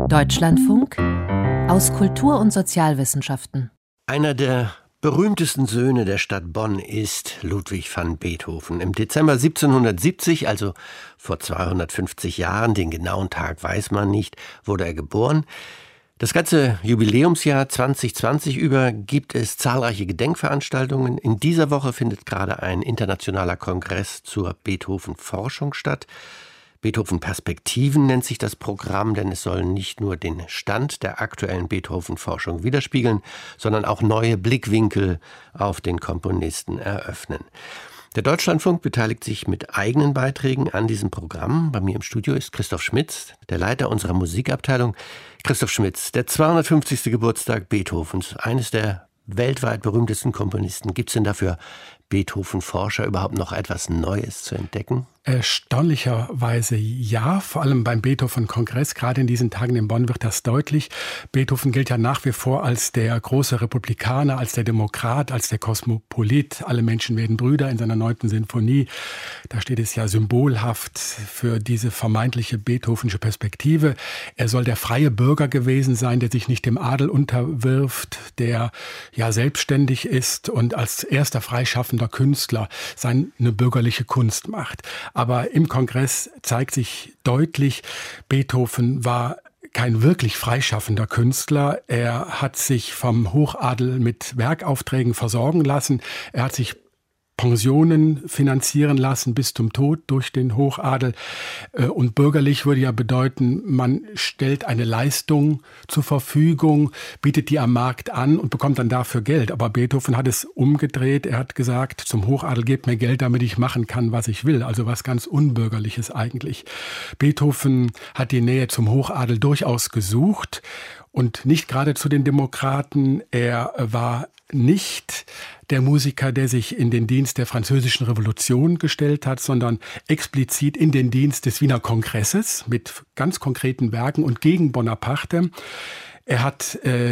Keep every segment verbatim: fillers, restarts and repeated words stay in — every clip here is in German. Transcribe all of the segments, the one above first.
Deutschlandfunk aus Kultur- und Sozialwissenschaften. Einer der berühmtesten Söhne der Stadt Bonn ist Ludwig van Beethoven. Im Dezember siebzehnhundertsiebzig, also vor zweihundertfünfzig Jahren, den genauen Tag weiß man nicht, wurde er geboren. Das ganze Jubiläumsjahr zwanzig zwanzig über gibt es zahlreiche Gedenkveranstaltungen. In dieser Woche findet gerade ein internationaler Kongress zur Beethoven-Forschung statt. Beethoven-Perspektiven nennt sich das Programm, denn es soll nicht nur den Stand der aktuellen Beethoven-Forschung widerspiegeln, sondern auch neue Blickwinkel auf den Komponisten eröffnen. Der Deutschlandfunk beteiligt sich mit eigenen Beiträgen an diesem Programm. Bei mir im Studio ist Christoph Schmitz, der Leiter unserer Musikabteilung. Christoph Schmitz, der zweihundertfünfzigste Geburtstag Beethovens, eines der weltweit berühmtesten Komponisten. Gibt es denn dafür Beethoven-Forscher überhaupt noch etwas Neues zu entdecken? Erstaunlicherweise ja, vor allem beim Beethoven-Kongress, gerade in diesen Tagen in Bonn wird das deutlich. Beethoven gilt ja nach wie vor als der große Republikaner, als der Demokrat, als der Kosmopolit. Alle Menschen werden Brüder in seiner neunten Sinfonie. Da steht es ja symbolhaft für diese vermeintliche beethovenische Perspektive. Er soll der freie Bürger gewesen sein, der sich nicht dem Adel unterwirft, der ja selbstständig ist und als erster freischaffender Künstler seine bürgerliche Kunst macht. Aber im Kongress zeigt sich deutlich, Beethoven war kein wirklich freischaffender Künstler. Er hat sich vom Hochadel mit Werkaufträgen versorgen lassen. Er hat sich Pensionen finanzieren lassen bis zum Tod durch den Hochadel. Und bürgerlich würde ja bedeuten, man stellt eine Leistung zur Verfügung, bietet die am Markt an und bekommt dann dafür Geld. Aber Beethoven hat es umgedreht. Er hat gesagt, zum Hochadel gebt mir Geld, damit ich machen kann, was ich will. Also was ganz Unbürgerliches eigentlich. Beethoven hat die Nähe zum Hochadel durchaus gesucht und nicht gerade zu den Demokraten. Er war nicht der Musiker, der sich in den Dienst der Französischen Revolution gestellt hat, sondern explizit in den Dienst des Wiener Kongresses mit ganz konkreten Werken und gegen Bonaparte. Er hat äh,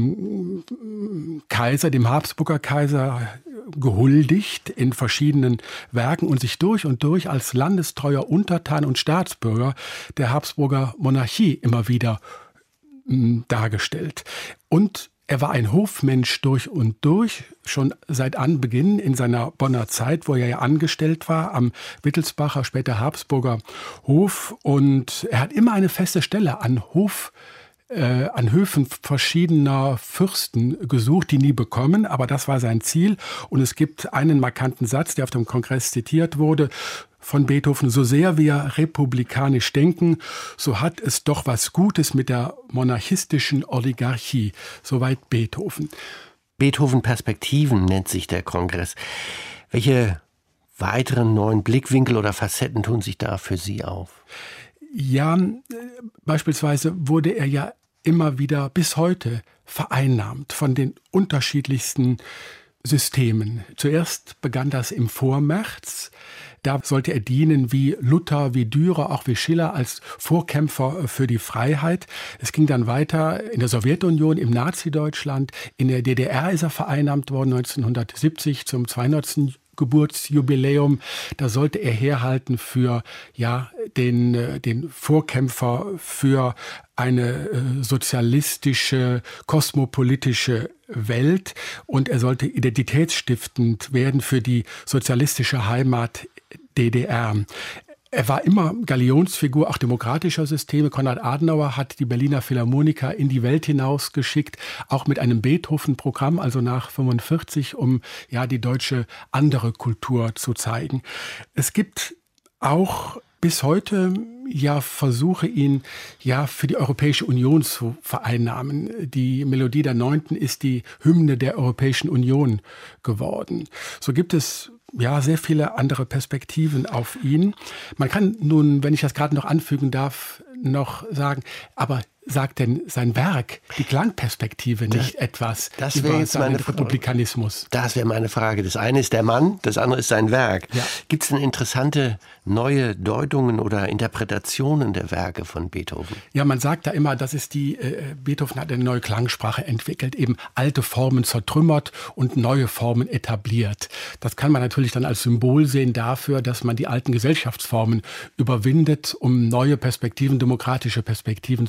dem Kaiser, dem Habsburger Kaiser, gehuldigt in verschiedenen Werken und sich durch und durch als landestreuer Untertan und Staatsbürger der Habsburger Monarchie immer wieder mh, dargestellt. Und er war ein Hofmensch durch und durch, schon seit Anbeginn in seiner Bonner Zeit, wo er ja angestellt war am Wittelsbacher, später Habsburger Hof. Und er hat immer eine feste Stelle an Hof, äh, an Höfen verschiedener Fürsten gesucht, die nie bekommen. Aber das war sein Ziel. Und es gibt einen markanten Satz, der auf dem Kongress zitiert wurde, von Beethoven: So sehr wir republikanisch denken, so hat es doch was Gutes mit der monarchistischen Oligarchie. Soweit Beethoven. Beethoven-Perspektiven nennt sich der Kongress. Welche weiteren neuen Blickwinkel oder Facetten tun sich da für Sie auf? Ja, beispielsweise wurde er ja immer wieder bis heute vereinnahmt von den unterschiedlichsten Systemen. Zuerst begann das im Vormärz. Da sollte er dienen wie Luther, wie Dürer, auch wie Schiller als Vorkämpfer für die Freiheit. Es ging dann weiter in der Sowjetunion, im Nazi-Deutschland. In der D D R ist er vereinnahmt worden, neunzehnhundertsiebzig zum zweihundertsten Geburtsjubiläum. Da sollte er herhalten für ja den, den Vorkämpfer für eine äh, sozialistische, kosmopolitische Welt. Und er sollte identitätsstiftend werden für die sozialistische Heimat D D R. Er war immer Galionsfigur auch demokratischer Systeme. Konrad Adenauer hat die Berliner Philharmoniker in die Welt hinausgeschickt, auch mit einem Beethoven-Programm, also nach fünfundvierzig, um ja die deutsche andere Kultur zu zeigen. Es gibt auch bis heute ja Versuche, ihn ja für die Europäische Union zu vereinnahmen. Die Melodie der Neunten ist die Hymne der Europäischen Union geworden. So gibt es ja sehr viele andere Perspektiven auf ihn. Man kann nun, wenn ich das gerade noch anfügen darf, noch sagen, aber sagt denn sein Werk, die Klangperspektive, nicht das, etwas das über jetzt seinen meine Republikanismus? Das wäre meine Frage. Das eine ist der Mann, das andere ist sein Werk. Ja. Gibt es denn interessante neue Deutungen oder Interpretationen der Werke von Beethoven? Ja, man sagt da immer, das ist die, äh, Beethoven hat eine neue Klangsprache entwickelt, eben alte Formen zertrümmert und neue Formen etabliert. Das kann man natürlich dann als Symbol sehen dafür, dass man die alten Gesellschaftsformen überwindet, um neue Perspektiven, demokratische Perspektiven zu eröffnen.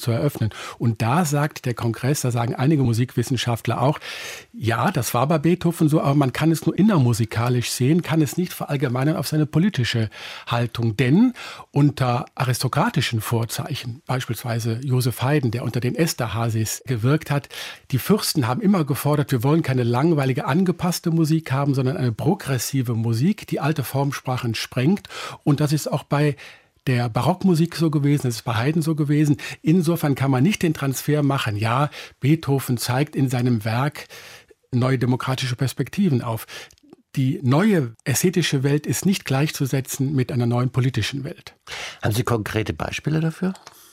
können. Und da sagt der Kongress, da sagen einige Musikwissenschaftler auch, ja, das war bei Beethoven so, aber man kann es nur innermusikalisch sehen, kann es nicht verallgemeinern auf seine politische Haltung. Denn unter aristokratischen Vorzeichen, beispielsweise Joseph Haydn, der unter den Esterhazys gewirkt hat, die Fürsten haben immer gefordert, wir wollen keine langweilige, angepasste Musik haben, sondern eine progressive Musik, die alte Formsprachen sprengt. Und das ist auch bei der Barockmusik so gewesen, das ist bei Haydn so gewesen. Insofern kann man nicht den Transfer machen. Ja, Beethoven zeigt in seinem Werk neue demokratische Perspektiven auf. Die neue ästhetische Welt ist nicht gleichzusetzen mit einer neuen politischen Welt. Haben Sie konkrete Beispiele dafür?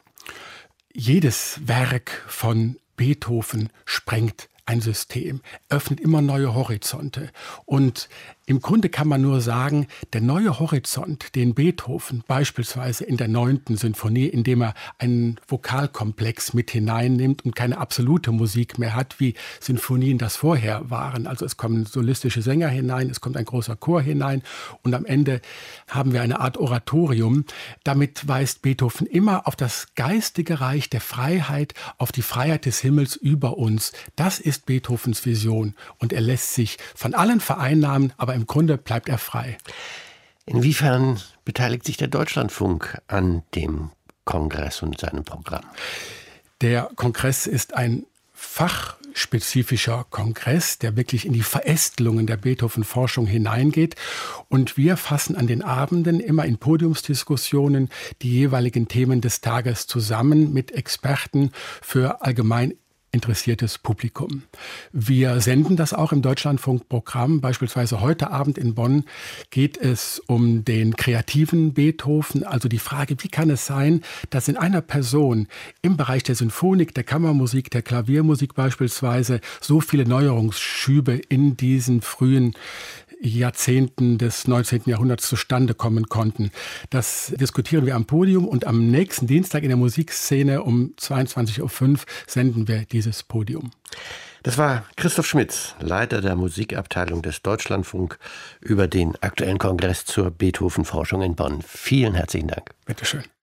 Jedes Werk von Beethoven sprengt ein System, öffnet immer neue Horizonte. Und im Grunde kann man nur sagen, der neue Horizont, den Beethoven beispielsweise in der neunten Sinfonie, indem er einen Vokalkomplex mit hineinnimmt und keine absolute Musik mehr hat, wie Sinfonien das vorher waren. Also es kommen solistische Sänger hinein, es kommt ein großer Chor hinein und am Ende haben wir eine Art Oratorium. Damit weist Beethoven immer auf das geistige Reich der Freiheit, auf die Freiheit des Himmels über uns. Das ist Beethovens Vision und er lässt sich von allen vereinnahmen, aber im Grunde bleibt er frei. Inwiefern beteiligt sich der Deutschlandfunk an dem Kongress und seinem Programm? Der Kongress ist ein fachspezifischer Kongress, der wirklich in die Verästelungen der Beethoven-Forschung hineingeht. Und wir fassen an den Abenden immer in Podiumsdiskussionen die jeweiligen Themen des Tages zusammen mit Experten für allgemein interessiertes Publikum. Wir senden das auch im Deutschlandfunkprogramm. Beispielsweise heute Abend in Bonn geht es um den kreativen Beethoven, also die Frage, wie kann es sein, dass in einer Person im Bereich der Sinfonik, der Kammermusik, der Klaviermusik beispielsweise so viele Neuerungsschübe in diesen frühen Jahrzehnten des neunzehnten Jahrhunderts zustande kommen konnten. Das diskutieren wir am Podium und am nächsten Dienstag in der Musikszene um zweiundzwanzig Uhr fünf senden wir dieses Podium. Das war Christoph Schmitz, Leiter der Musikabteilung des Deutschlandfunk, über den aktuellen Kongress zur Beethoven-Forschung in Bonn. Vielen herzlichen Dank. Bitte schön.